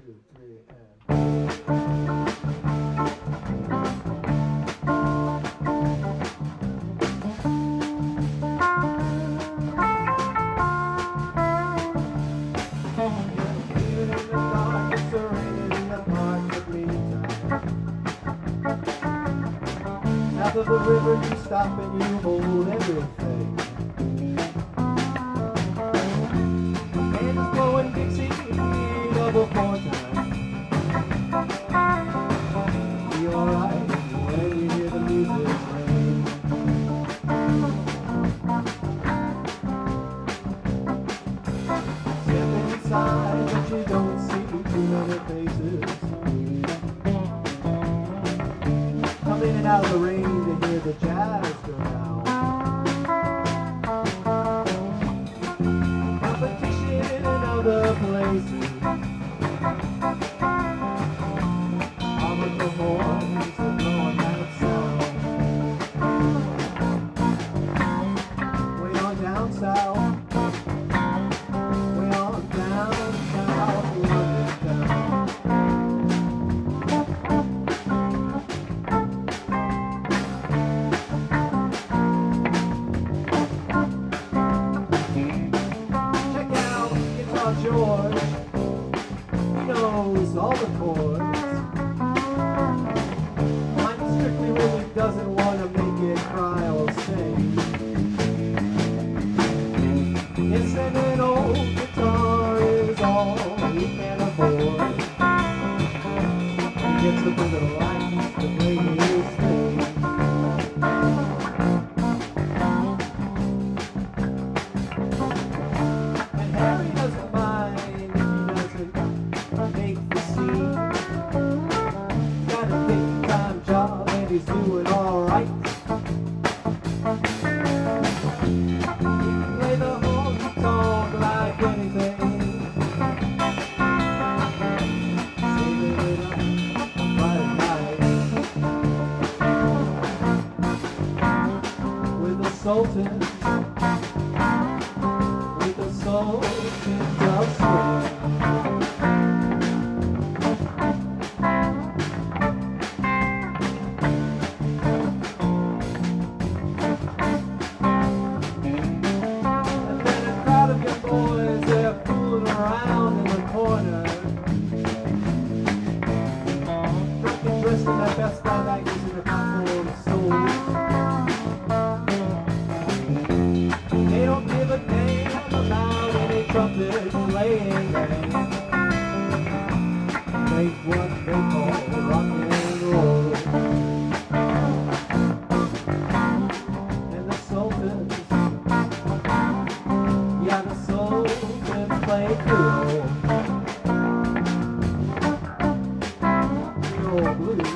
2, 3, and... South of the river, you stop and you hold everything. And it's blowing Dixie double 4 times. Be alright when you hear the music ring. Step inside, but you don't see too many faces. Come in and out of the rain to hear the jazz go down. Competition in other places. Harmonical horns are blowing that sound. Way on down south. Way on down south London town. George, he knows all the chords. Mike strictly really doesn't want to make it cry or sing. Yes, and an old guitar is all he can afford. He gets the bit of life to play his thing. And Harry doesn't mind. He's doing alright. He can play the honky tonk like anything. Saving it up right night. With the Sultans, with the Sultans of Swing. Best buy baggies in the concord soul. They don't give a damn about any trumpet playing band. Make what they call rock and roll. And the Sultans, yeah, the Sultans play Creole. Creole blues.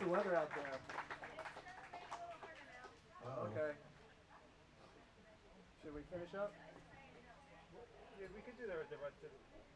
the weather out there? Okay. Should we finish up? Yeah, we could do the rest of